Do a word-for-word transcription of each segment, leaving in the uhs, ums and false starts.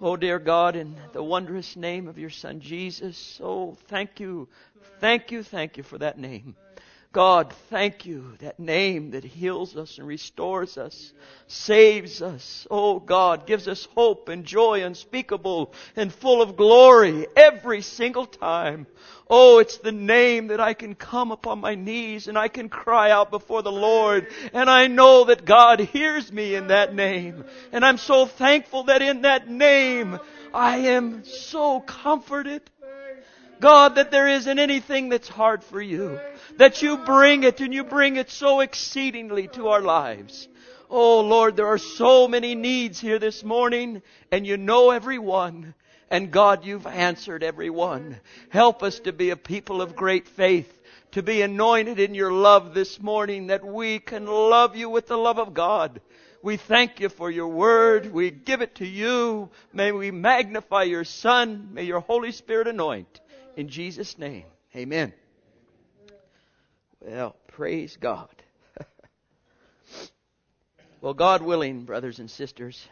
Oh, dear God, in the wondrous name of your Son, Jesus, oh, thank you, thank you, thank you for that name. God, thank you, that name that heals us and restores us, saves us. Oh God, gives us hope and joy unspeakable and full of glory every single time. Oh, it's the name that I can come upon my knees and I can cry out before the Lord. And I know that God hears me in that name. And I'm so thankful that in that name I am so comforted. God, that there isn't anything that's hard for you. That you bring it and you bring it so exceedingly to our lives. Oh Lord, there are so many needs here this morning and you know every one. And God, you've answered every one. Help us to be a people of great faith. To be anointed in your love this morning, that we can love you with the love of God. We thank you for your word. We give it to you. May we magnify your Son. May your Holy Spirit anoint. In Jesus' name, amen. Well, praise God. Well, God willing, brothers and sisters,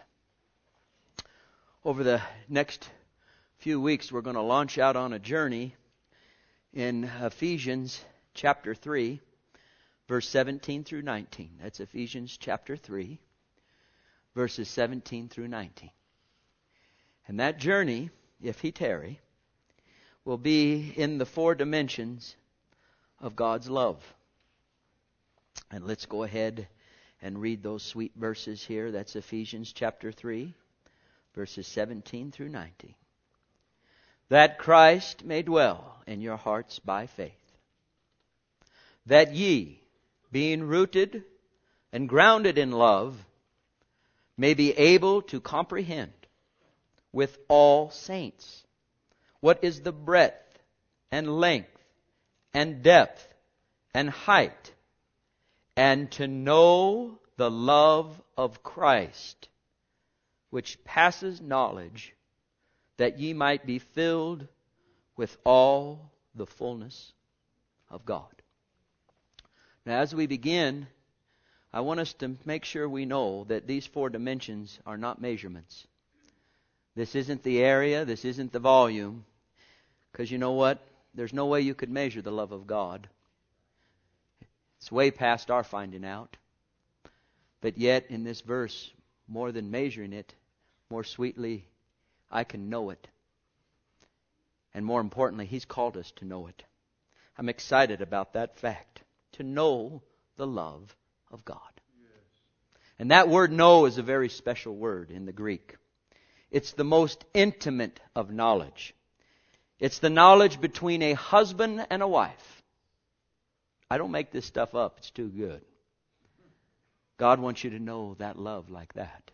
over the next few weeks we're going to launch out on a journey in Ephesians chapter three, verse seventeen through nineteen. That's Ephesians chapter three, verses seventeen through nineteen. And that journey, if he tarry, will be in the four dimensions of God's love. And let's go ahead and read those sweet verses here. That's Ephesians chapter three, verses seventeen through nineteen. That Christ may dwell in your hearts by faith, that ye, being rooted and grounded in love, may be able to comprehend with all saints what is the breadth and length and depth and height, and to know the love of Christ, which passes knowledge, that ye might be filled with all the fullness of God. Now, as we begin, I want us to make sure we know that these four dimensions are not measurements. This isn't the area, this isn't the volume. Because you know what? There's no way you could measure the love of God. It's way past our finding out. But yet, in this verse, more than measuring it, more sweetly, I can know it. And more importantly, He's called us to know it. I'm excited about that fact. To know the love of God. And that word know is a very special word in the Greek. It's the most intimate of knowledge. It's the knowledge between a husband and a wife. I don't make this stuff up. It's too good. God wants you to know that love like that.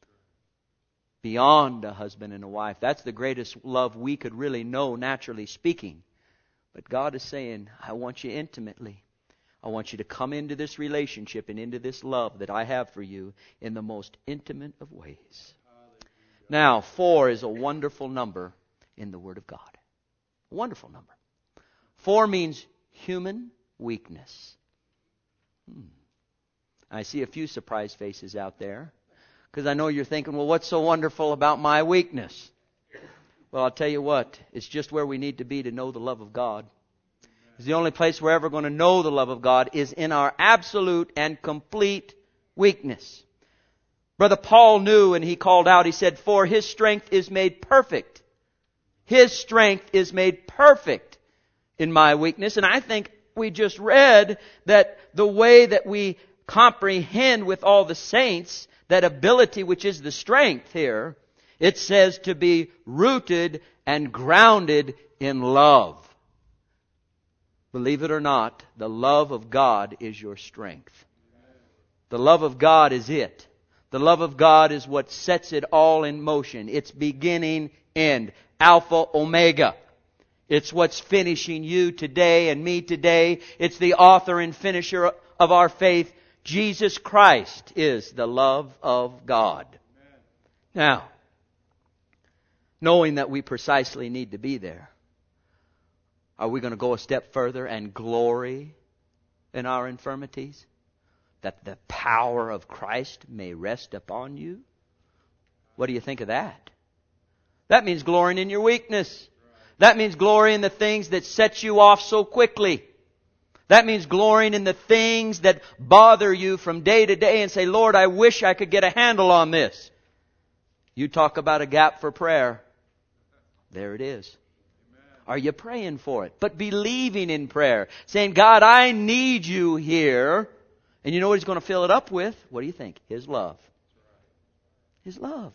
Beyond a husband and a wife. That's the greatest love we could really know, naturally speaking. But God is saying, I want you intimately. I want you to come into this relationship and into this love that I have for you in the most intimate of ways. Now, four is a wonderful number in the Word of God. A wonderful number. Four means human weakness. Hmm. I see a few surprised faces out there. Because I know you're thinking, well, what's so wonderful about my weakness? Well, I'll tell you what. It's just where we need to be to know the love of God. It's the only place we're ever going to know the love of God is in our absolute and complete weakness. Brother Paul knew, and he called out, he said, for His strength is made perfect. His strength is made perfect in my weakness. And I think we just read that the way that we comprehend with all the saints, that ability which is the strength here, it says to be rooted and grounded in love. Believe it or not, the love of God is your strength. The love of God is it. The love of God is what sets it all in motion. It's beginning, end, Alpha, Omega. It's what's finishing you today and me today. It's the author and finisher of our faith. Jesus Christ is the love of God. Amen. Now, knowing that we precisely need to be there, are we going to go a step further and glory in our infirmities? That the power of Christ may rest upon you? What do you think of that? That means glorying in your weakness. That means glorying in the things that set you off so quickly. That means glorying in the things that bother you from day to day and say, Lord, I wish I could get a handle on this. You talk about a gap for prayer. There it is. Are you praying for it? But believing in prayer. Saying, God, I need you here. And you know what He's going to fill it up with? What do you think? His love. His love.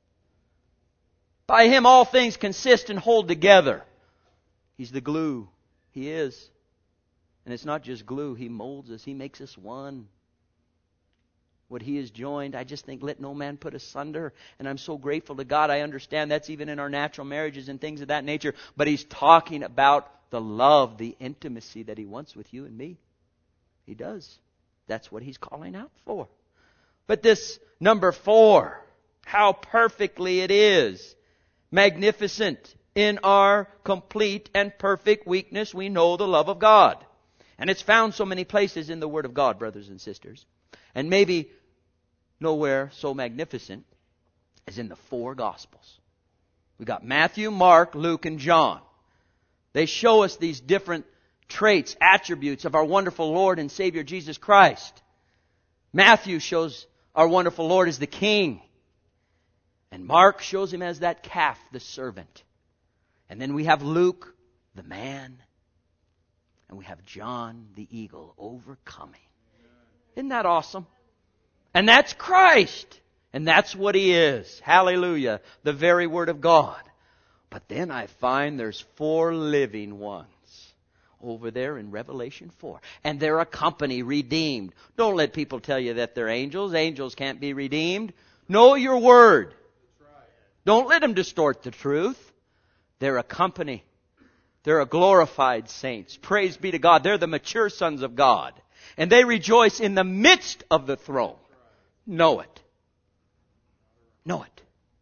By Him all things consist and hold together. He's the glue. He is. And it's not just glue. He molds us. He makes us one. What He has joined, I just think, let no man put asunder. And I'm so grateful to God. I understand that's even in our natural marriages and things of that nature. But He's talking about the love, the intimacy that He wants with you and me. He does. That's what He's calling out for. But this number four, how perfectly it is. Magnificent. In our complete and perfect weakness, we know the love of God. And it's found so many places in the Word of God, brothers and sisters. And maybe nowhere so magnificent as in the four Gospels. We've got Matthew, Mark, Luke, and John. They show us these different traits, attributes of our wonderful Lord and Savior Jesus Christ. Matthew shows our wonderful Lord as the King. And Mark shows Him as that calf, the servant. And then we have Luke, the man. And we have John, the eagle, overcoming. Isn't that awesome? And that's Christ. And that's what He is. Hallelujah. The very Word of God. But then I find there's four living ones over there in Revelation four. And they're a company redeemed. Don't let people tell you that they're angels. Angels can't be redeemed. Know your Word. Don't let them distort the truth. They're a company. They're a glorified saints. Praise be to God. They're the mature sons of God. And they rejoice in the midst of the throne. Know it. Know it.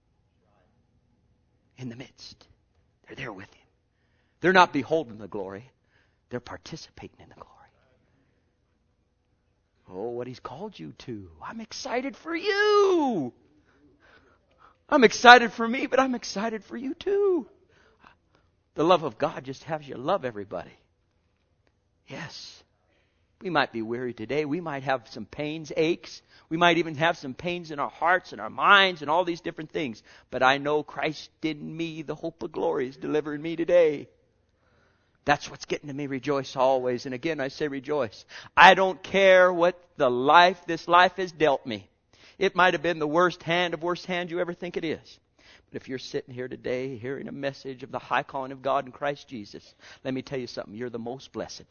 In the midst. They're there with Him. They're not beholding the glory. They're participating in the glory. Oh, what He's called you to. I'm excited for you. I'm excited for me, but I'm excited for you too. The love of God just has you love everybody. Yes. We might be weary today. We might have some pains, aches. We might even have some pains in our hearts and our minds and all these different things. But I know Christ in me, the hope of glory, is delivering me today. That's what's getting to me. Rejoice always. And again, I say rejoice. I don't care what the life, this life has dealt me. It might have been the worst hand of worst hand you ever think it is. But if you're sitting here today hearing a message of the high calling of God in Christ Jesus, let me tell you something. You're the most blessed.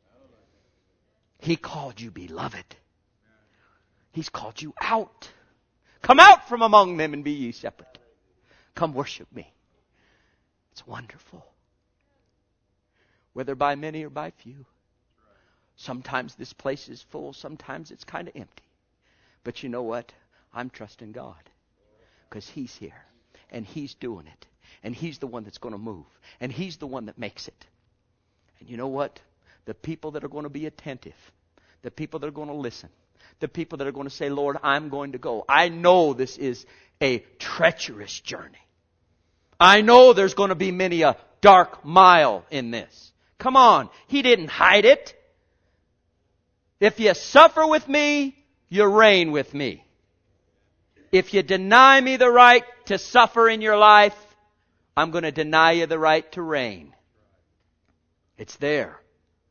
He called you beloved. He's called you out. Come out from among them and be ye separate. Come worship me. It's wonderful. Whether by many or by few. Sometimes this place is full. Sometimes it's kind of empty. But you know what? I'm trusting God. Because He's here. And He's doing it. And He's the one that's going to move. And He's the one that makes it. And you know what? The people that are going to be attentive. The people that are going to listen. The people that are going to say, Lord, I'm going to go. I know this is a treacherous journey. I know there's going to be many a dark mile in this. Come on. He didn't hide it. If you suffer with me, you reign with me. If you deny me the right to suffer in your life, I'm going to deny you the right to reign. It's there.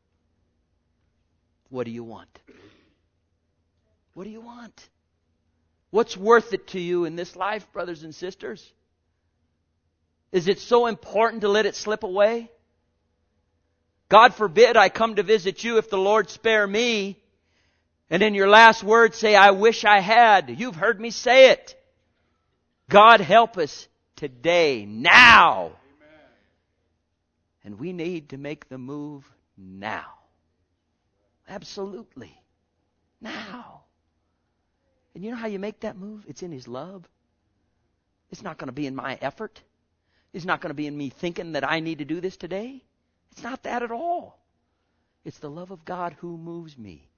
What do you want? What do you want? What's worth it to you in this life, brothers and sisters? Is it so important to let it slip away? God forbid I come to visit you if the Lord spare me. And in your last words say, I wish I had. You've heard me say it. God help us today, now. Amen. And we need to make the move now. Absolutely. Now. And you know how you make that move? It's in His love. It's not going to be in my effort. It's not going to be in me thinking that I need to do this today. It's not that at all. It's the love of God who moves me.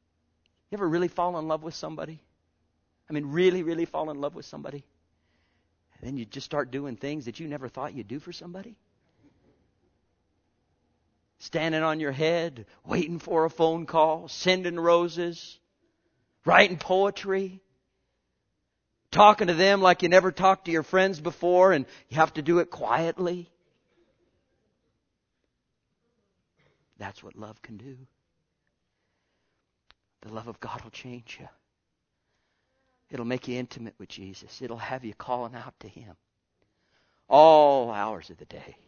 You ever really fall in love with somebody? I mean, really, really fall in love with somebody? And then you just start doing things that you never thought you'd do for somebody. Standing on your head, waiting for a phone call, sending roses, writing poetry, talking to them like you never talked to your friends before, and you have to do it quietly. That's what love can do. The love of God will change you. It'll make you intimate with Jesus. It'll have you calling out to Him all hours of the day.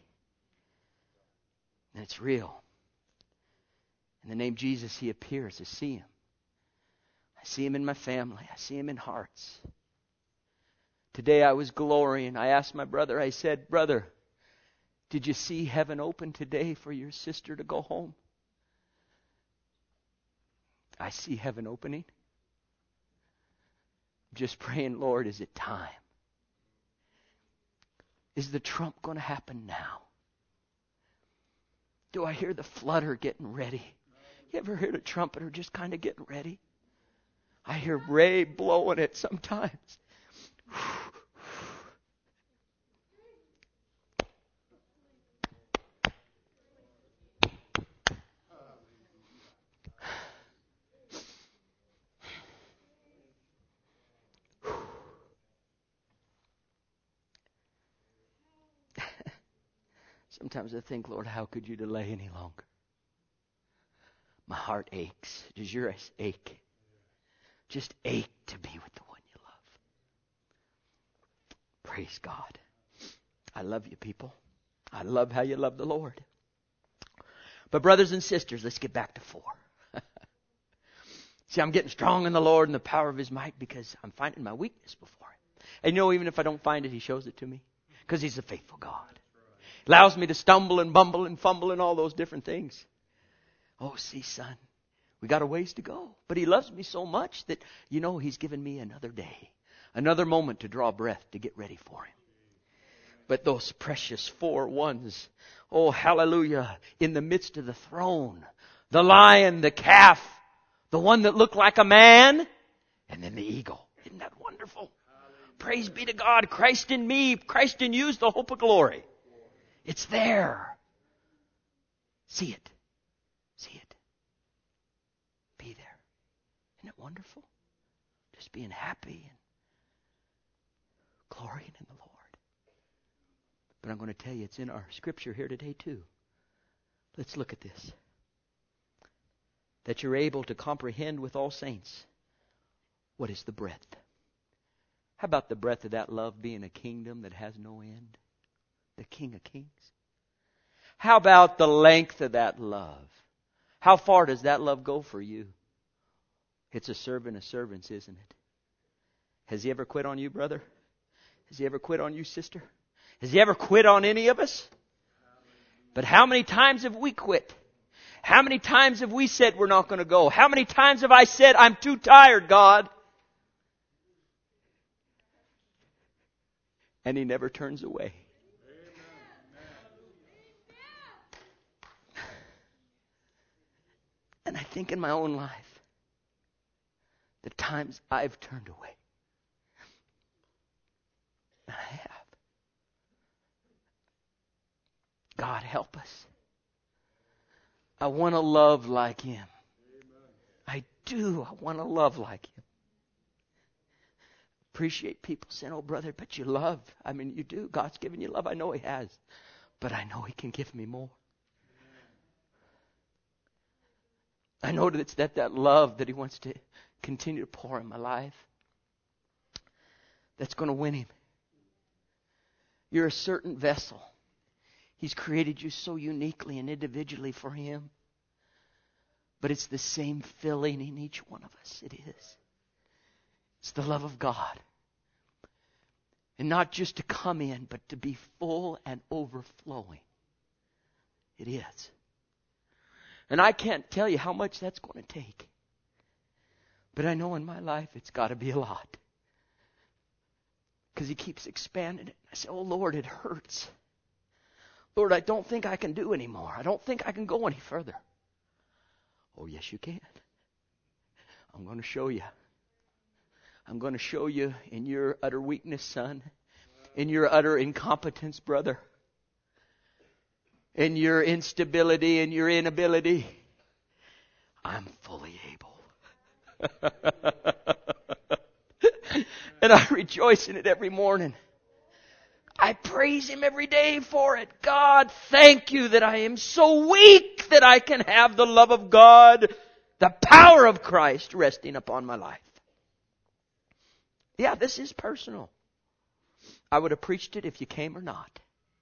And it's real. In the name of Jesus, He appears. I see Him. I see Him in my family. I see Him in hearts. Today I was glorying. I asked my brother, I said, "Brother, did you see heaven open today for your sister to go home?" I see heaven opening. Just praying, Lord, is it time? Is the trump going to happen now? Do I hear the flutter getting ready? You ever heard a trumpeter just kind of getting ready? I hear Ray blowing it sometimes. Sometimes I think, Lord, how could you delay any longer? My heart aches. Does yours ache? Just ache to be with the one you love. Praise God. I love you, people. I love how you love the Lord. But brothers and sisters, let's get back to four. See, I'm getting strong in the Lord and the power of His might because I'm finding my weakness before Him. And you know, even if I don't find it, He shows it to me. Because He's a faithful God. Allows me to stumble and bumble and fumble and all those different things. Oh, see, son, we got a ways to go. But He loves me so much that, you know, He's given me another day, another moment to draw breath, to get ready for Him. But those precious four ones, oh, hallelujah, in the midst of the throne, the lion, the calf, the one that looked like a man, and then the eagle. Isn't that wonderful? Praise be to God. Christ in me, Christ in you is the hope of glory. It's there. See it. See it. Be there. Isn't it wonderful? Just being happy and glorying in the Lord. But I'm going to tell you, it's in our scripture here today too. Let's look at this. That you're able to comprehend with all saints what is the breadth. How about the breadth of that love being a kingdom that has no end? The King of Kings. How about the length of that love? How far does that love go for you? It's a servant of servants, isn't it? Has He ever quit on you, brother? Has He ever quit on you, sister? Has He ever quit on any of us? But how many times have we quit? How many times have we said we're not going to go? How many times have I said, I'm too tired, God? And He never turns away. And I think in my own life, the times I've turned away. And I have. God help us. I want to love like Him. I do. I want to love like Him. Appreciate people saying, oh brother, but you love. I mean, you do. God's given you love. I know He has. But I know He can give me more. I know that it's that, that love that He wants to continue to pour in my life that's going to win Him. You're a certain vessel. He's created you so uniquely and individually for Him. But it's the same filling in each one of us. It is. It's the love of God. And not just to come in, but to be full and overflowing. It is. And I can't tell you how much that's going to take. But I know in my life it's got to be a lot. Because He keeps expanding it. I say, oh Lord, it hurts. Lord, I don't think I can do anymore. I don't think I can go any further. Oh, yes, you can. I'm going to show you. I'm going to show you in your utter weakness, son, in your utter incompetence, brother, in your instability and your inability, I'm fully able. And I rejoice in it every morning. I praise Him every day for it. God, thank you that I am so weak that I can have the love of God, the power of Christ resting upon my life. Yeah, this is personal. I would have preached it if you came or not.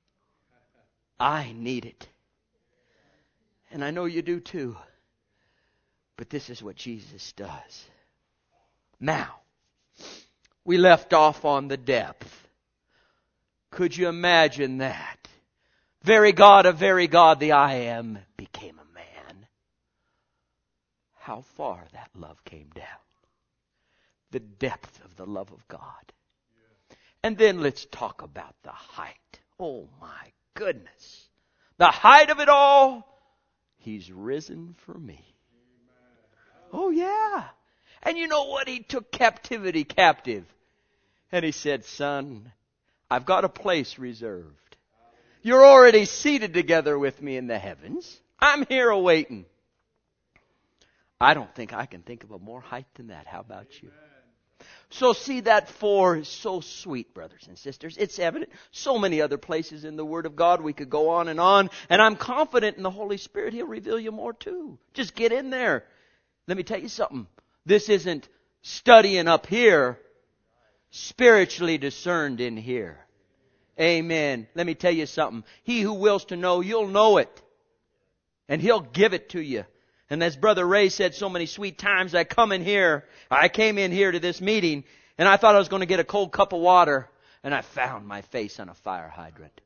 I need it. And I know you do too. But this is what Jesus does. Now, we left off on the depth. Could you imagine that? Very God of very God, the I Am, became a man. How far that love came down. The depth of the love of God. And then let's talk about the height. Oh my goodness. The height of it all. He's risen for me. Oh yeah. And you know what? He took captivity captive. And He said, son, I've got a place reserved. You're already seated together with me in the heavens. I'm here awaiting. I don't think I can think of a more height than that. How about you? So see, that four is so sweet, brothers and sisters. It's evident. So many other places in the Word of God we could go on and on. And I'm confident in the Holy Spirit He'll reveal you more too. Just get in there. Let me tell you something. This isn't studying up here. Spiritually discerned in here. Amen. Let me tell you something. He who wills to know, you'll know it. And He'll give it to you. And as Brother Ray said so many sweet times, I come in here, I came in here to this meeting, and I thought I was going to get a cold cup of water, and I found my face on a fire hydrant.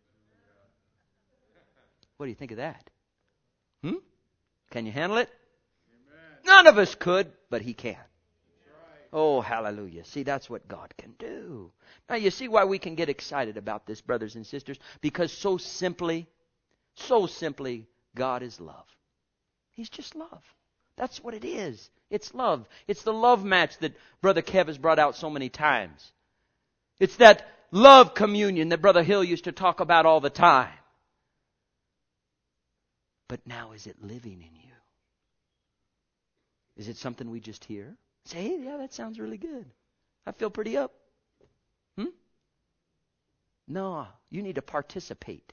What do you think of that? Hmm? Can you handle it? Amen. None of us could, but He can. Oh, hallelujah. See, that's what God can do. Now, you see why we can get excited about this, brothers and sisters? Because so simply, so simply, God is love. He's just love. That's what it is. It's love. It's the love match that Brother Kev has brought out so many times. It's that love communion that Brother Hill used to talk about all the time. But now, is it living in you? Is it something we just hear? Say, hey, yeah, that sounds really good. I feel pretty up. Hmm? No, you need to participate.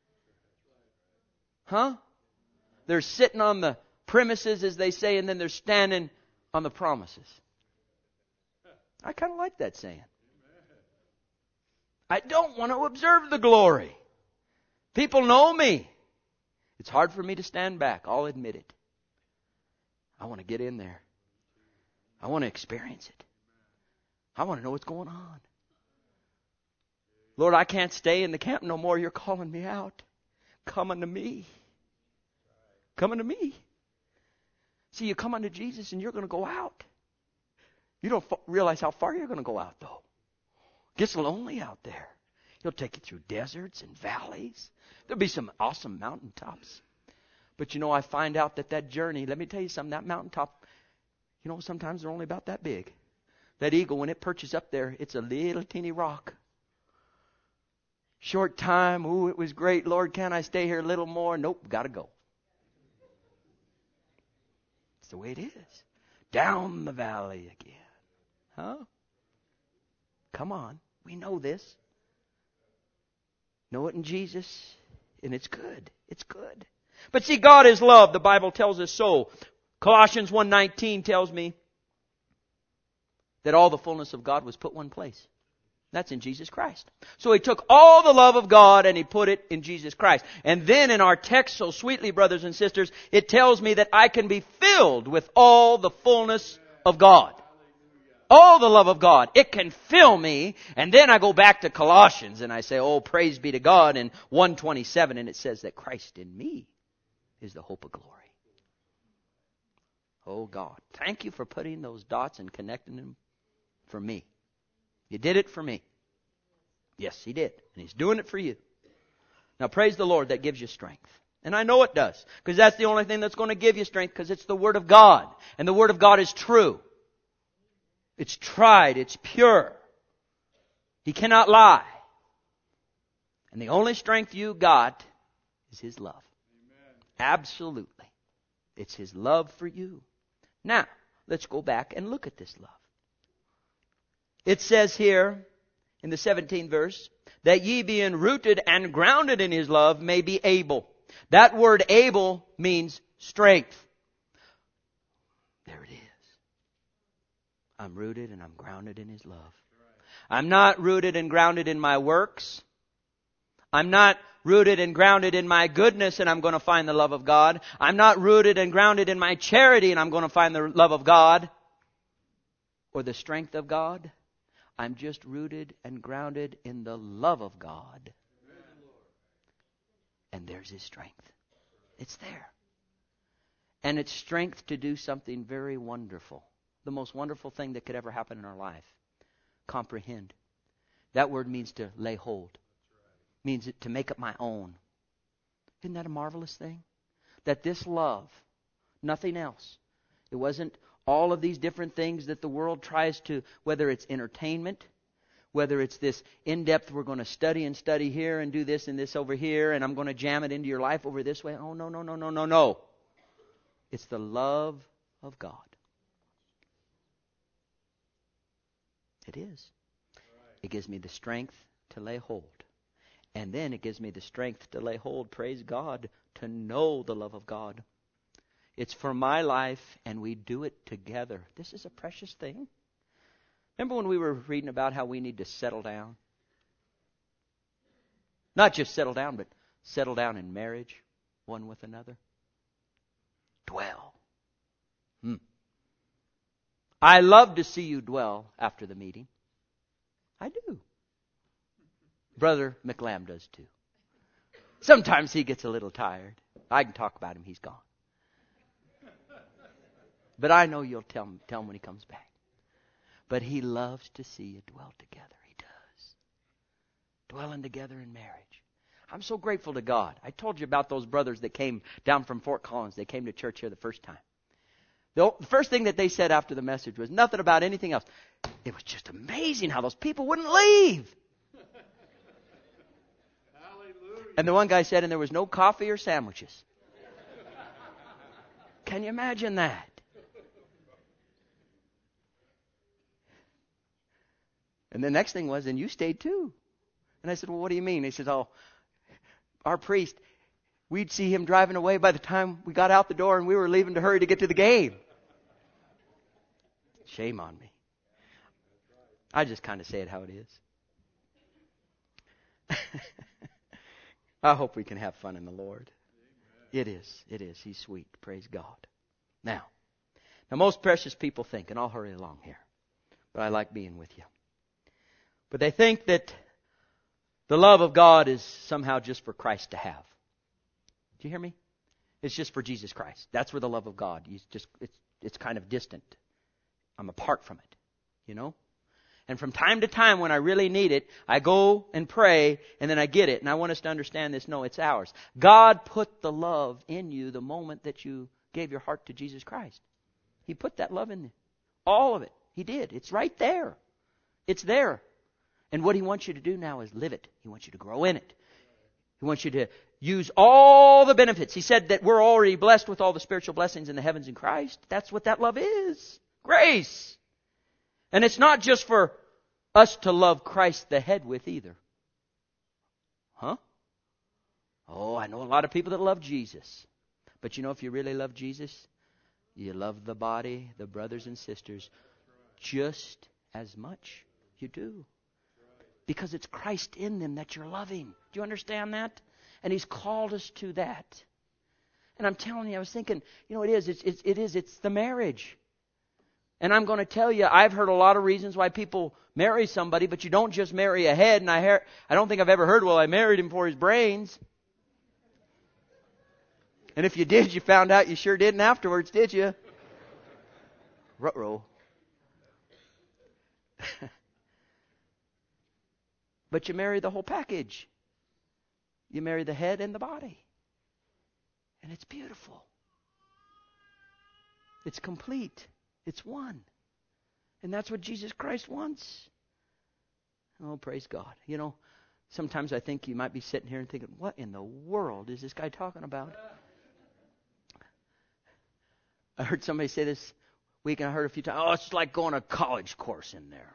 Huh? They're sitting on the premises, as they say, and then they're standing on the promises. I kind of like that saying. I don't want to observe the glory. People know me. It's hard for me to stand back. I'll admit it. I want to get in there. I want to experience it. I want to know what's going on. Lord, I can't stay in the camp no more. You're calling me out. Come unto me. Come unto me. See, you come unto Jesus and you're going to go out. You don't f- realize how far you're going to go out, though. It gets lonely out there. He'll take you through deserts and valleys. There'll be some awesome mountaintops. But you know, I find out that that journey, let me tell you something, that mountaintop, you know, sometimes they're only about that big. That eagle, when it perches up there, it's a little teeny rock. Short time, ooh, it was great. Lord, can I stay here a little more? Nope, got to go. It's the way it is. Down the valley again. Huh? Come on. We know this. Know it in Jesus, and it's good. It's good. But see, God is love. The Bible tells us so. Colossians one nineteen tells me that all the fullness of God was put one place. That's in Jesus Christ. So He took all the love of God and He put it in Jesus Christ. And then in our text so sweetly, brothers and sisters, it tells me that I can be filled with all the fullness of God. All the love of God. It can fill me. And then I go back to Colossians and I say, oh, praise be to God, in one twenty-seven, and it says that Christ in me is the hope of glory. Oh God, thank you for putting those dots and connecting them for me. You did it for me. Yes, He did. And He's doing it for you. Now praise the Lord, that gives you strength. And I know it does. Because that's the only thing that's going to give you strength, because it's the Word of God. And the Word of God is true. It's tried. It's pure. He cannot lie. And the only strength you got is His love. Amen. Absolutely. It's His love for you. Now, let's go back and look at this love. It says here in the seventeenth verse, that ye being rooted and grounded in His love may be able. That word able means strength. There it is. I'm rooted and I'm grounded in His love. I'm not rooted and grounded in my works. I'm not rooted and grounded in my goodness and I'm going to find the love of God. I'm not rooted and grounded in my charity and I'm going to find the love of God or the strength of God. I'm just rooted and grounded in the love of God. And there's His strength. It's there. And it's strength to do something very wonderful. The most wonderful thing that could ever happen in our life. Comprehend. That word means to lay hold. Means to make it my own. Isn't that a marvelous thing? That this love, nothing else. It wasn't all of these different things that the world tries to, whether it's entertainment, whether it's this in-depth, we're going to study and study here and do this and this over here, and I'm going to jam it into your life over this way. Oh, no, no, no, no, no, no. It's the love of God. It is. It gives me the strength to lay hold. And then it gives me the strength to lay hold, praise God, to know the love of God. It's for my life, and we do it together. This is a precious thing. Remember when we were reading about how we need to settle down? Not just settle down, but settle down in marriage, one with another. Dwell. Hmm. I love to see you dwell after the meeting. I do. Brother McLam does too. Sometimes he gets a little tired. I can talk about him. He's gone. But I know you'll tell him, tell him when he comes back. But he loves to see you dwell together. He does. Dwelling together in marriage. I'm so grateful to God. I told you about those brothers that came down from Fort Collins. They came to church here the first time. The first thing that they said after the message was nothing about anything else. It was just amazing how those people wouldn't leave. And the one guy said, and there was no coffee or sandwiches. Can you imagine that? And the next thing was, and you stayed too. And I said, well, what do you mean? He said, oh, our priest, we'd see him driving away by the time we got out the door and we were leaving to hurry to get to the game. Shame on me. I just kind of say it how it is. I hope we can have fun in the Lord. Amen. It is. It is. He's sweet. Praise God. Now, now most precious people think, and I'll hurry along here, but I like being with you. But they think that the love of God is somehow just for Christ to have. Do you hear me? It's just for Jesus Christ. That's where the love of God. He's just it's it's kind of distant. I'm apart from it, you know? And from time to time when I really need it, I go and pray and then I get it. And I want us to understand this. No, it's ours. God put the love in you the moment that you gave your heart to Jesus Christ. He put that love in you. All of it. He did. It's right there. It's there. And what He wants you to do now is live it. He wants you to grow in it. He wants you to use all the benefits. He said that we're already blessed with all the spiritual blessings in the heavens in Christ. That's what that love is. Grace. And it's not just for us to love Christ the head with either. Huh? Oh, I know a lot of people that love Jesus. But you know, if you really love Jesus, you love the body, the brothers and sisters, just as much. You do. Because it's Christ in them that you're loving. Do you understand that? And He's called us to that. And I'm telling you, I was thinking, you know, it is. It's, it's, it is. It's the marriage. And I'm going to tell you, I've heard a lot of reasons why people marry somebody, but you don't just marry a head. And I hear, I don't think I've ever heard, well, I married him for his brains. And if you did, you found out you sure didn't afterwards, did you? Ruh-roh. But you marry the whole package. You marry the head and the body. And it's beautiful. It's complete. It's one. And that's what Jesus Christ wants. Oh, praise God. You know, Sometimes I think you might be sitting here and thinking, what in the world is this guy talking about? I heard somebody say this week, and I heard a few times, oh, it's like going to a college course in there.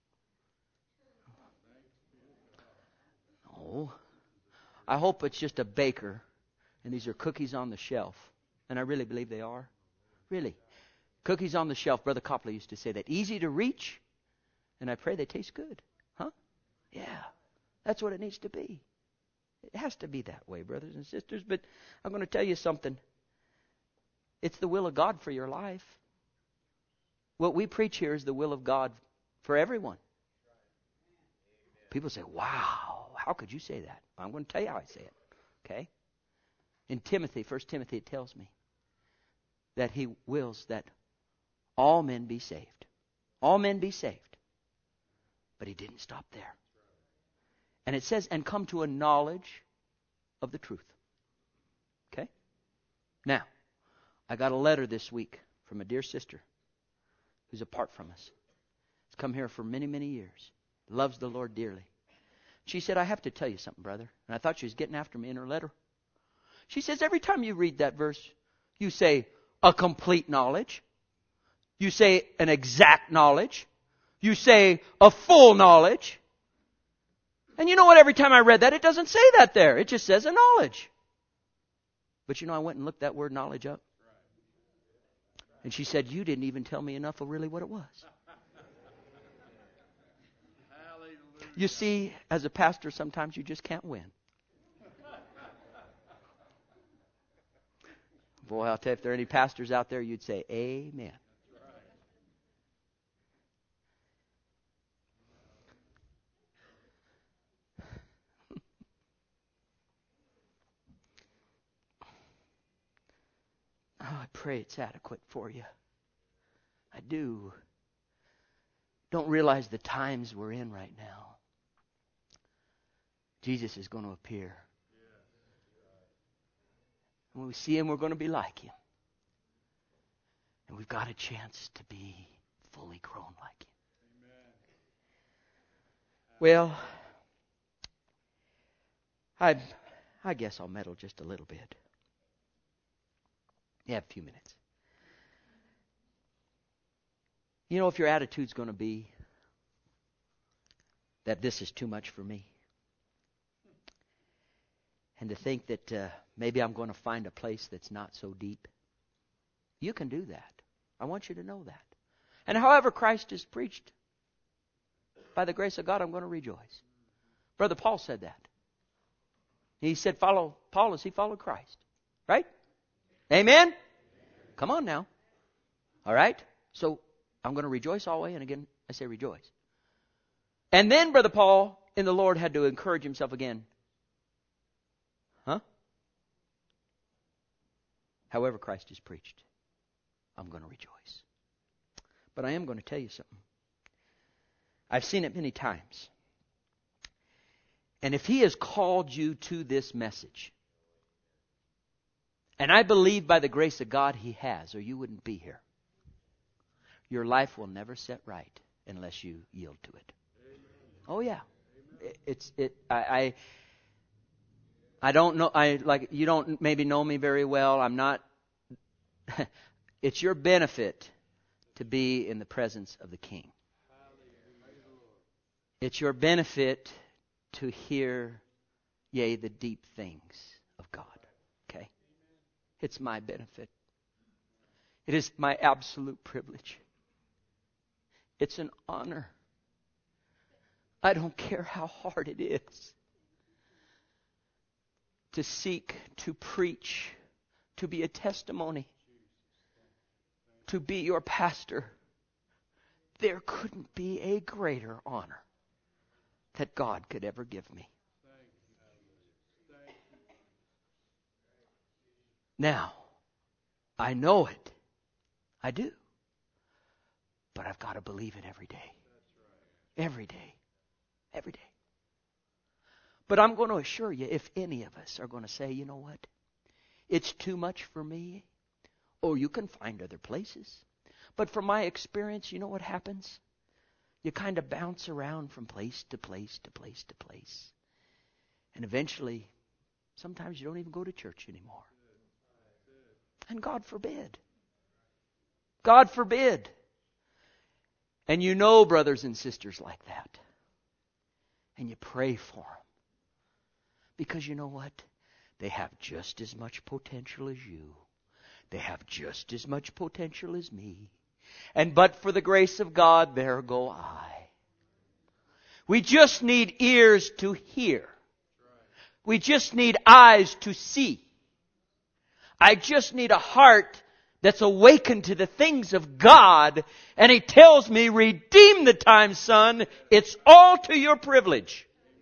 No. I hope it's just a baker, and these are cookies on the shelf. And I really believe they are. Really. Cookies on the shelf. Brother Copley used to say that. Easy to reach, and I pray they taste good. Huh? Yeah. That's what it needs to be. It has to be that way, brothers and sisters. But I'm going to tell you something. It's the will of God for your life. What we preach here is the will of God for everyone. People say, wow, how could you say that? I'm going to tell you how I say it. Okay? In Timothy, First Timothy, it tells me that he wills that all men be saved. All men be saved. But he didn't stop there. And it says, and come to a knowledge of the truth. Okay? Now, I got a letter this week from a dear sister who's apart from us. Has come here for many, many years. Loves the Lord dearly. She said, I have to tell you something, brother. And I thought she was getting after me in her letter. She says, every time you read that verse, you say, a complete knowledge. You say, an exact knowledge. You say, a full knowledge. And you know what? Every time I read that, it doesn't say that there. It just says a knowledge. But you know, I went and looked that word knowledge up. And she said, you didn't even tell me enough of really what it was. You see, as a pastor, sometimes you just can't win. Boy, I'll tell you, if there are any pastors out there, you'd say, amen. Oh, I pray it's adequate for you. I do. Don't realize the times we're in right now. Jesus is going to appear. When we see him, we're going to be like him. And we've got a chance to be fully grown like him. Well, I, I guess I'll meddle just a little bit. You have a few minutes. You know, if your attitude's going to be that this is too much for me, and to think that uh, maybe I'm going to find a place that's not so deep, you can do that. I want you to know that. And however Christ is preached, by the grace of God, I'm going to rejoice. Brother Paul said that. He said, follow Paul as he followed Christ. Right? Amen? Come on now. All right? So, I'm going to rejoice always, and again, I say rejoice. And then, Brother Paul, in the Lord, had to encourage himself again. Huh? However Christ is preached, I'm going to rejoice. But I am going to tell you something. I've seen it many times. And if he has called you to this message, and I believe by the grace of God he has, or you wouldn't be here, your life will never set right unless you yield to it. Amen. Oh yeah. It, it's it I, I I don't know I like you don't maybe know me very well. I'm not it's your benefit to be in the presence of the King. It's your benefit to hear, yea, the deep things of God. Okay? It's my benefit. It is my absolute privilege. It's an honor. I don't care how hard it is to seek, to preach, to be a testimony, to be your pastor. There couldn't be a greater honor that God could ever give me. Now, I know it. I do. But I've got to believe it every day. Every day. Every day. But I'm going to assure you, if any of us are going to say, you know what? It's too much for me. Or you can find other places. But from my experience, you know what happens? You kind of bounce around from place to place to place to place. And eventually, sometimes you don't even go to church anymore. And God forbid. God forbid. And you know brothers and sisters like that. And you pray for them. Because you know what? They have just as much potential as you. They have just as much potential as me. And but for the grace of God, there go I. We just need ears to hear. We just need eyes to see. I just need a heart that's awakened to the things of God. And He tells me, redeem the time, son. It's all to your privilege.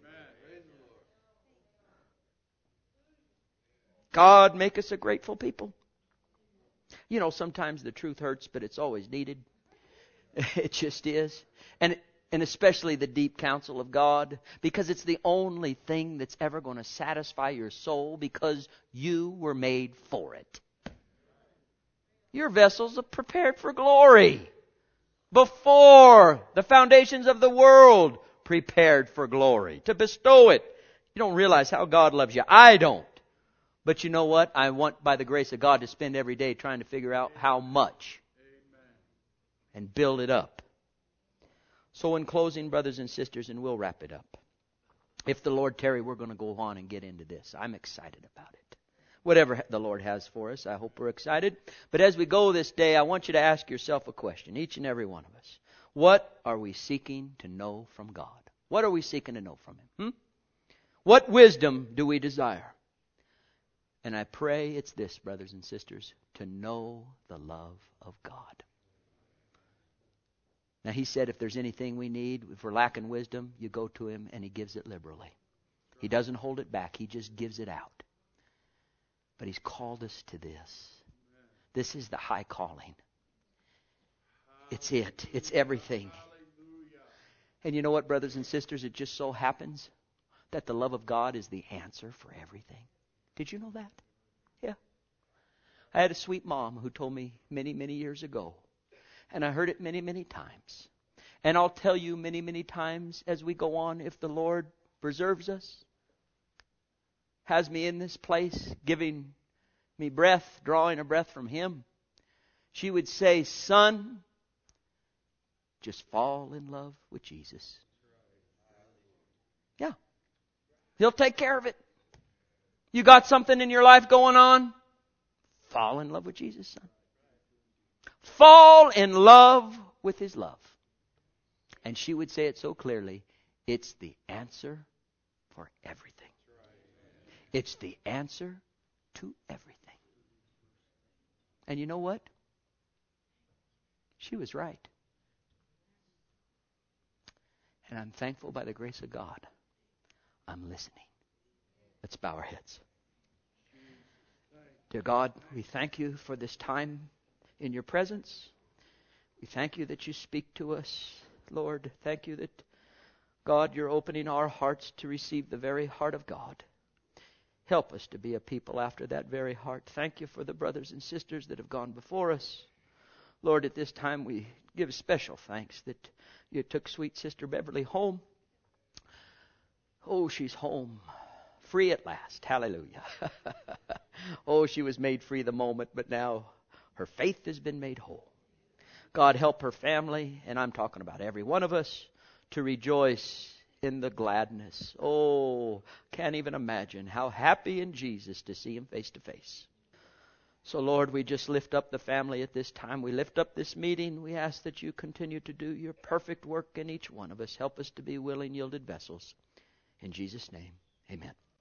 God, make us a grateful people. You know, sometimes the truth hurts, but it's always needed. It just is. And and especially the deep counsel of God, because it's the only thing that's ever going to satisfy your soul, because you were made for it. Your vessels are prepared for glory. Before the foundations of the world, prepared for glory. To bestow it. You don't realize how God loves you. I don't. But you know what? I want, by the grace of God, to spend every day trying to figure out how much. And build it up. So in closing, brothers and sisters, and we'll wrap it up. If the Lord tarry, we're going to go on and get into this. I'm excited about it. Whatever the Lord has for us, I hope we're excited. But as we go this day, I want you to ask yourself a question, each and every one of us. What are we seeking to know from God? What are we seeking to know from Him? Hmm? What wisdom do we desire? And I pray it's this, brothers and sisters, to know the love of God. Now, He said if there's anything we need, if we're lacking wisdom, you go to Him and He gives it liberally. He doesn't hold it back. He just gives it out. But He's called us to this. This is the high calling. It's it. It's everything. And you know what, brothers and sisters? It just so happens that the love of God is the answer for everything. Did you know that? Yeah. I had a sweet mom who told me many, many years ago. And I heard it many, many times. And I'll tell you many, many times as we go on, if the Lord preserves us, has me in this place, giving me breath, drawing a breath from Him, she would say, son, just fall in love with Jesus. Yeah. He'll take care of it. You got something in your life going on? Fall in love with Jesus, son. Fall in love with His love. And she would say it so clearly, it's the answer for everything. It's the answer to everything. And you know what? She was right. And I'm thankful by the grace of God. I'm listening. Let's bow our heads. Dear God, we thank You for this time in Your presence. We thank You that You speak to us, Lord. Thank You that, God, You're opening our hearts to receive the very heart of God. Help us to be a people after that very heart. Thank You for the brothers and sisters that have gone before us. Lord, at this time we give special thanks that You took sweet Sister Beverly home. Oh, she's home. Free at last. Hallelujah. Oh, she was made free the moment, but now her faith has been made whole. God, help her family, and I'm talking about every one of us, to rejoice in the gladness. Oh, can't even imagine how happy in Jesus to see Him face to face. So, Lord, we just lift up the family at this time. We lift up this meeting. We ask that You continue to do Your perfect work in each one of us. Help us to be willing, yielded vessels. In Jesus' name, amen.